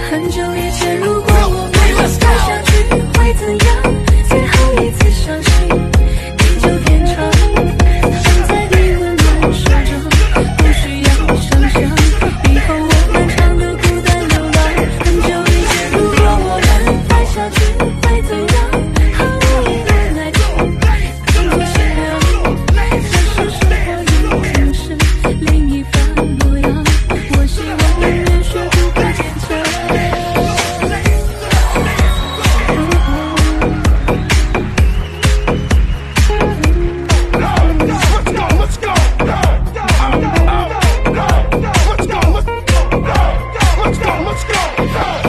很久以前，如果我们再下去会怎样？最后一次相信地久天长，放在你温暖手中，不需要想象，以后我漫长的孤单流浪。很久以前，如果我们再下去会怎样？毫无疑问，爱情更多鲜亮，但是生活已经是另一番模样。我希望永远学不会坚强。 Let's go.